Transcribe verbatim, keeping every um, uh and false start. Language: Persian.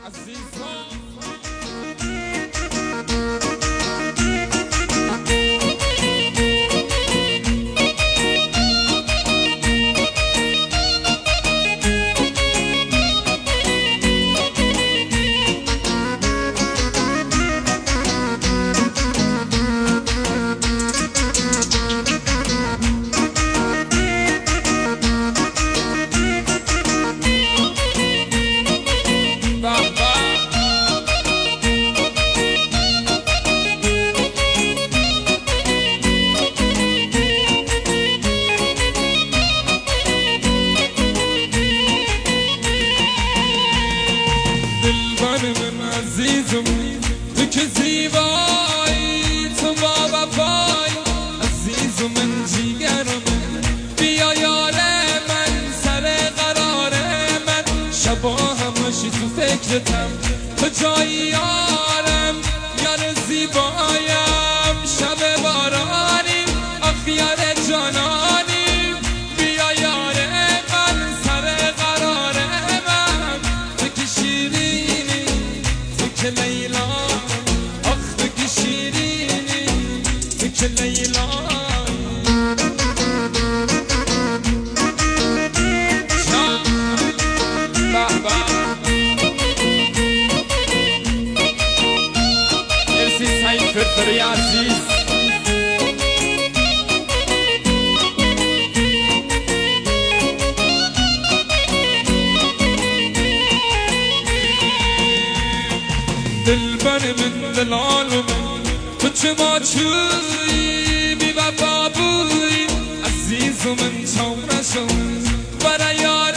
عزیزم تو که زیبایی، تو با وفایی عزیزم، من جیگرم بیا یار من، سر قرار من شبا همشی تو فکرتم، تو جایی یارم، یار زیبایم، شب بارانی آخ یار جانانی، بیا یار من، سر قرار من، تو که شیرینی، تو که لیلا، آخ تو که شیرینی، تو که لیلا. فرفری عزیز دلبر من دلال من، تو چه ما چوی بی وفا بوی عزیز من چون رسون برای